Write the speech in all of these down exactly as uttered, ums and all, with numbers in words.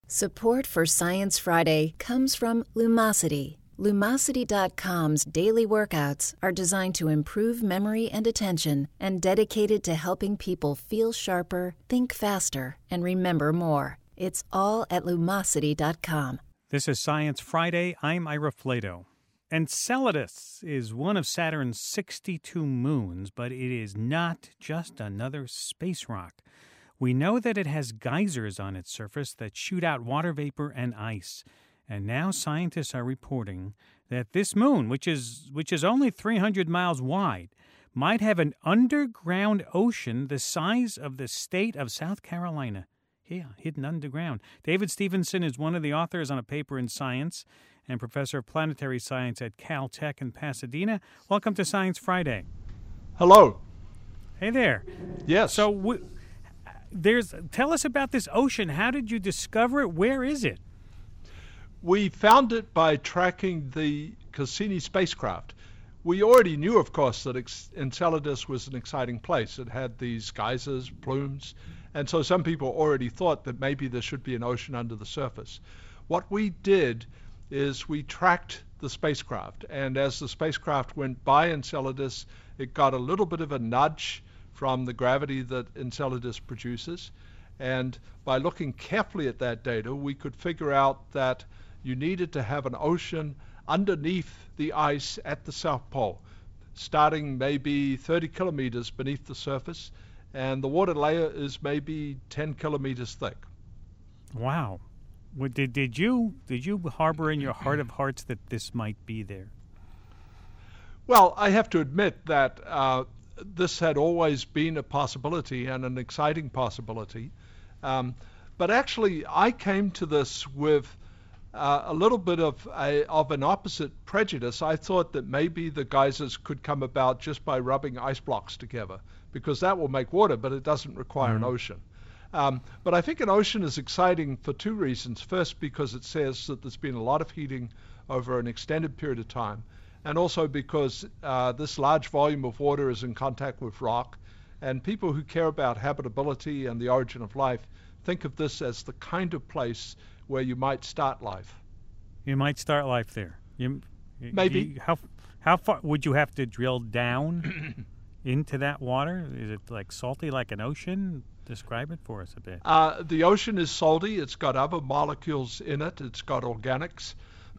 Support for Science Friday comes from Lumosity. Lumosity dot com's daily workouts are designed to improve memory and attention and dedicated to helping people feel sharper, think faster, and remember more. It's all at Lumosity dot com. This is Science Friday. I'm Ira Flato. Enceladus is one of Saturn's sixty-two moons, but it is not just another space rock. We know that it has geysers on its surface that shoot out water vapor and ice. And now scientists are reporting that this moon, which is which is only three hundred miles wide, might have an underground ocean the size of the state of South Carolina. Yeah, hidden underground. David Stevenson is one of the authors on a paper in Science and professor of planetary science at Caltech in Pasadena. Welcome to Science Friday. Hello. Hey there. Yes. So w- there's tell us about this ocean. How did you discover it? Where is it? We found it by tracking the Cassini spacecraft. We already knew, of course, that Enceladus was an exciting place. It had these geysers, plumes, and so some people already thought that maybe there should be an ocean under the surface. What we did is we tracked the spacecraft, and as the spacecraft went by Enceladus, it got a little bit of a nudge from the gravity that Enceladus produces, and by looking carefully at that data, we could figure out that you needed to have an ocean underneath the ice at the South Pole, starting maybe thirty kilometers beneath the surface, and the water layer is maybe ten kilometers thick. Wow. What, did, did you did you harbor in your heart of hearts that this might be there? Well, I have to admit that uh, this had always been a possibility and an exciting possibility. Um, but actually, I came to this with uh, a little bit of, a, of an opposite prejudice. I thought that maybe the geysers could come about just by rubbing ice blocks together, because that will make water, but it doesn't require mm-hmm. an ocean. Um, but I think an ocean is exciting for two reasons. First, because it says that there's been a lot of heating over an extended period of time, and also because uh, this large volume of water is in contact with rock, and people who care about habitability and the origin of life think of this as the kind of place where you might start life. You might start life there. You, Maybe. You, how how far would you have to drill down into that water? Is it like salty like an ocean? Describe it for us a bit. Uh, the ocean is salty. It's got other molecules in it. It's got organics.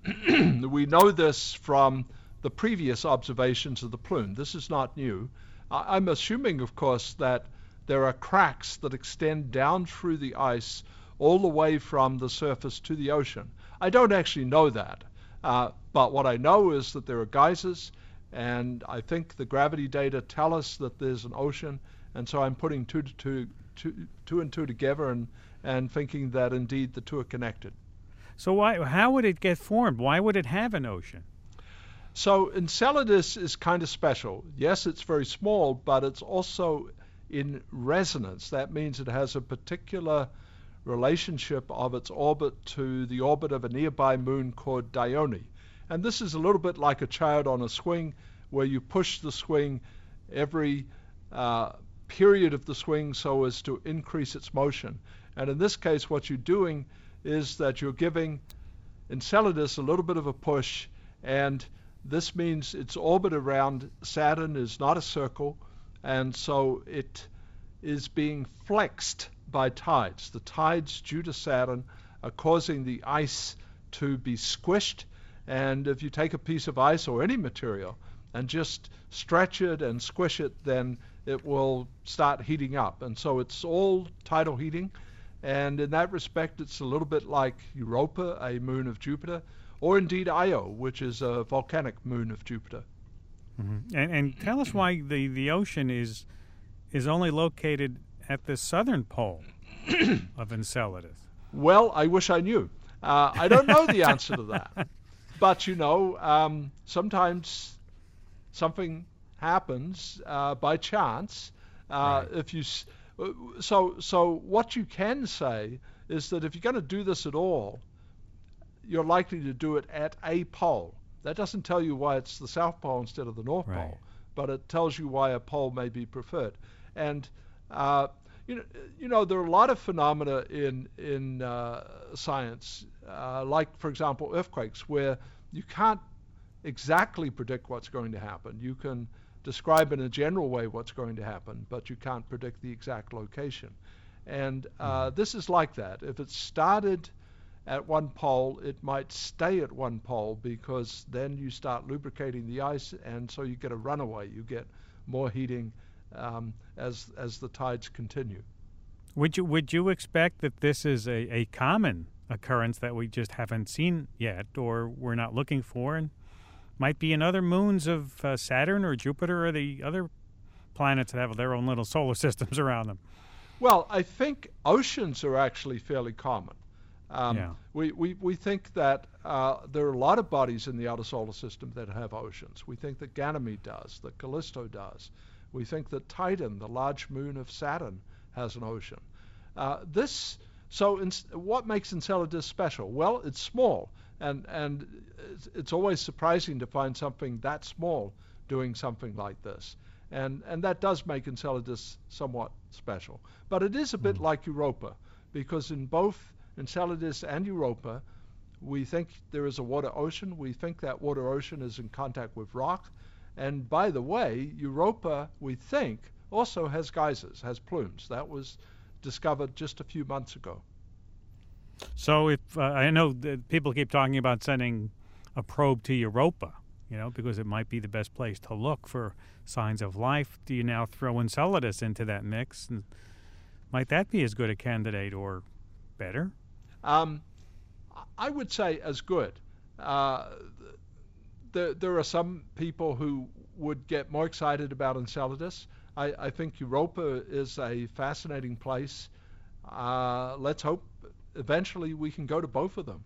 We know this from the previous observations of the plume. This is not new. I- I'm assuming, of course, that there are cracks that extend down through the ice all the way from the surface to the ocean. I don't actually know that, uh, but what I know is that there are geysers, and I think the gravity data tell us that there's an ocean, and so I'm putting two, to two, two, two and two together and, and thinking that indeed the two are connected. So why? How would it get formed? Why would it have an ocean? So Enceladus is kind of special. Yes, it's very small, but it's also in resonance. That means it has a particular relationship of its orbit to the orbit of a nearby moon called Dione. And this is a little bit like a child on a swing, where you push the swing every uh, period of the swing so as to increase its motion. And in this case, what you're doing is that you're giving Enceladus a little bit of a push, and this means its orbit around Saturn is not a circle, and so it is being flexed by tides. The tides due to Saturn are causing the ice to be squished, and if you take a piece of ice or any material and just stretch it and squish it, then it will start heating up. And so it's all tidal heating, and in that respect it's a little bit like Europa, a moon of Jupiter, or indeed Io, which is a volcanic moon of Jupiter. Mm-hmm. And, and tell us why the, the ocean is is only located at the southern pole of Enceladus. Well, I wish I knew. Uh, I don't know the answer to that. But, you know, um, sometimes something happens uh, by chance. Uh, right. If you s- so so what you can say is that if you're going to do this at all, you're likely to do it at a pole. That doesn't tell you why it's the South Pole instead of the North Right. Pole, but it tells you why a pole may be preferred. And, uh, you know, you know, there are a lot of phenomena in in uh, science, uh, like for example earthquakes, where you can't exactly predict what's going to happen. You can describe in a general way what's going to happen, but you can't predict the exact location. And uh, this is like that. If it started at one pole, it might stay at one pole, because then you start lubricating the ice, and so you get a runaway. You get more heating um, as as the tides continue. Would you would you expect that this is a, a common occurrence that we just haven't seen yet, or we're not looking for, and might be in other moons of uh, Saturn or Jupiter or the other planets that have their own little solar systems around them? Well, I think oceans are actually fairly common. Um, yeah. we, we, we think that uh, there are a lot of bodies in the outer solar system that have oceans. We think that Ganymede does, that Callisto does. We think that Titan, the large moon of Saturn, has an ocean. Uh, this, so in, what makes Enceladus special? Well, it's small, and, and it's, it's always surprising to find something that small doing something like this. And, and that does make Enceladus somewhat special. But it is a bit mm. like Europa, because in both Enceladus and Europa, we think there is a water ocean. We think that water ocean is in contact with rock. And by the way, Europa, we think, also has geysers, has plumes. That was discovered just a few months ago. So if uh, I know that people keep talking about sending a probe to Europa, you know, because it might be the best place to look for signs of life. Do you now throw Enceladus into that mix? And might that be as good a candidate or better? Um, I would say as good. Uh, there, there are some people who would get more excited about Enceladus. I, I think Europa is a fascinating place. Uh, let's hope eventually we can go to both of them.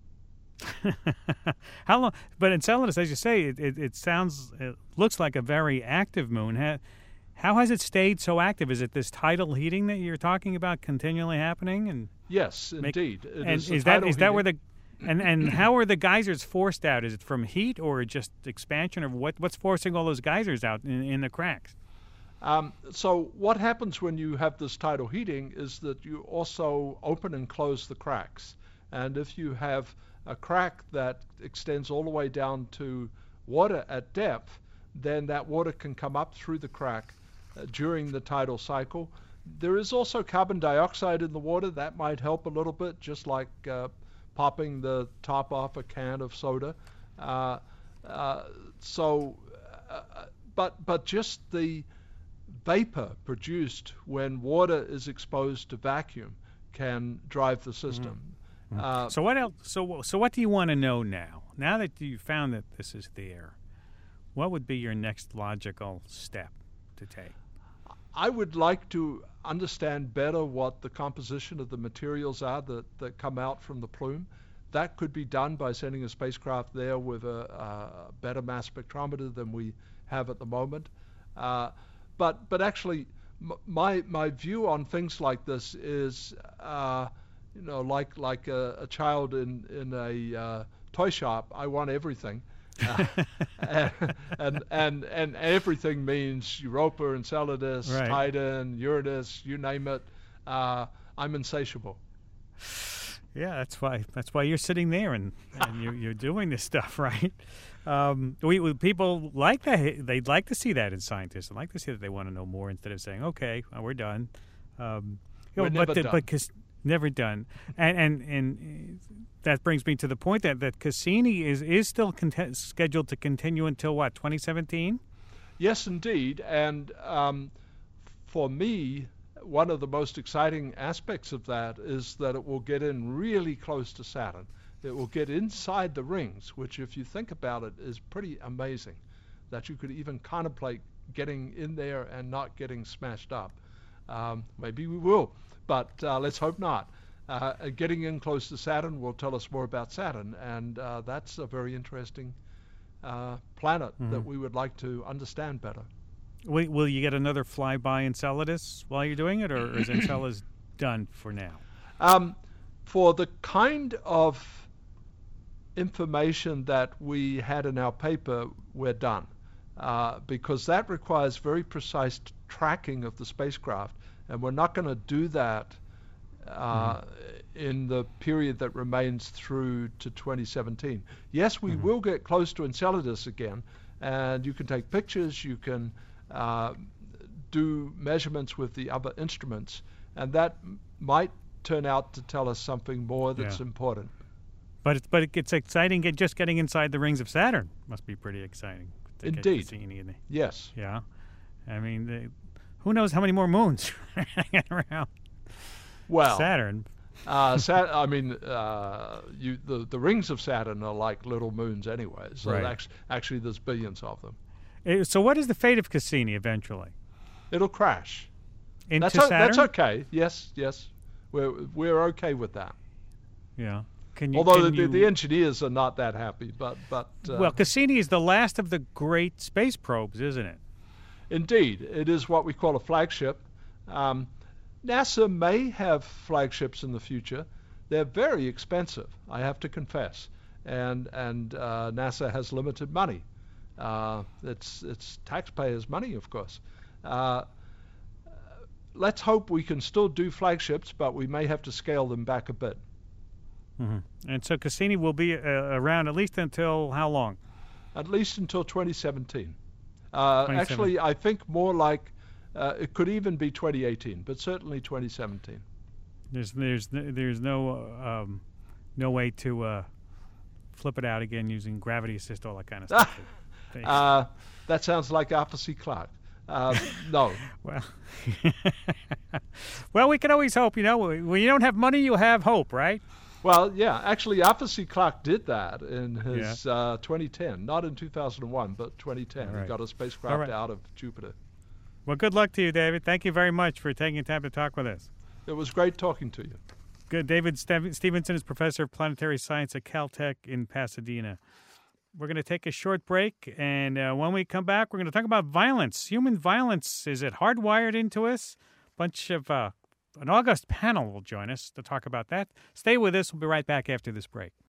How long? But Enceladus, as you say, it, it, it sounds, it looks like a very active moon. How, how has it stayed so active? Is it this tidal heating that you're talking about continually happening? And yes, make, indeed. It and is, is that is that where the and and how are the geysers forced out? Is it from heat or just expansion, or what? What's forcing all those geysers out in, in the cracks? Um, so what happens when you have this tidal heating is that you also open and close the cracks, and if you have a crack that extends all the way down to water at depth, then that water can come up through the crack uh, during the tidal cycle. There is also carbon dioxide in the water. That might help a little bit, just like uh, popping the top off a can of soda. Uh, uh, so, uh, but but just the vapor produced when water is exposed to vacuum can drive the system. Mm-hmm. Uh, so what else? So so what do you want to know now? Now that you found that this is there, what would be your next logical step to take? I would like to understand better what the composition of the materials are that, that come out from the plume. That could be done by sending a spacecraft there with a, a better mass spectrometer than we have at the moment. Uh, but but actually, m- my my view on things like this is. Uh, You know, like like a, a child in in a uh, toy shop. I want everything, uh, and and and everything means Europa, Enceladus, right. Titan, Uranus, you name it. Uh, I'm insatiable. Yeah, that's why that's why you're sitting there and, and you're you're doing this stuff, right? Um, we, we people like that. They'd like to see that in scientists. They like to see that they want to know more instead of saying, "Okay, well, we're done." Um, you we're know, never but the, done. But cause, Never done, and and and that brings me to the point that, that Cassini is is still cont- scheduled to continue until what, twenty seventeen? Yes, indeed. And um, for me, one of the most exciting aspects of that is that it will get in really close to Saturn. It will get inside the rings, which, if you think about it, is pretty amazing. That you could even contemplate getting in there and not getting smashed up. Um, maybe we will. But uh, let's hope not. Uh, getting in close to Saturn will tell us more about Saturn, and uh, that's a very interesting uh, planet mm-hmm. that we would like to understand better. Will, will you get another flyby Enceladus while you're doing it, or is Enceladus done for now? Um, for the kind of information that we had in our paper, we're done, uh, because that requires very precise t- tracking of the spacecraft. And we're not going to do that uh, mm-hmm. in the period that remains through to twenty seventeen. Yes, we mm-hmm. will get close to Enceladus again, and you can take pictures, you can uh, do measurements with the other instruments, and that m- might turn out to tell us something more that's yeah. important. But it's, but it gets exciting get, just getting inside the rings of Saturn. Must be pretty exciting. Indeed. Yes. Yeah. I mean, they, who knows how many more moons hanging around well, Saturn. uh, Sat- I mean, uh, you, the, the rings of Saturn are like little moons anyway. So right. actually, actually, there's billions of them. Uh, so what is the fate of Cassini eventually? It'll crash. Into that's Saturn? O- that's okay. Yes, yes. We're, we're okay with that. Yeah. Can you, Although can the, you... the engineers are not that happy, but but uh, well, Cassini is the last of the great space probes, isn't it? Indeed, it is what we call a flagship. Um, NASA may have flagships in the future. They're very expensive, I have to confess, and and uh, NASA has limited money. Uh, it's it's taxpayers' money, of course. Uh, let's hope we can still do flagships, but we may have to scale them back a bit. Mm-hmm. And so Cassini will be uh, around at least until how long? At least until twenty seventeen. Uh, actually, I think more like uh, it could even be twenty eighteen, but certainly twenty seventeen. There's there's there's no um, no way to uh, flip it out again using gravity assist, all that kind of stuff. uh, that sounds like Arthur C. Clarke. Uh, no. Well, well, we can always hope. You know, when you don't have money, you have hope, right? Well, yeah. Actually, Arthur C. Clarke did that in his yeah. uh, twenty ten, not in two thousand one, but twenty ten. Right. He got a spacecraft right. out of Jupiter. Well, good luck to you, David. Thank you very much for taking time to talk with us. It was great talking to you. Good. David Ste- Stevenson is professor of planetary science at Caltech in Pasadena. We're going to take a short break, and uh, when we come back, we're going to talk about violence. Human violence, is it hardwired into us? A bunch of uh, an august panel will join us to talk about that. Stay with us. We'll be right back after this break.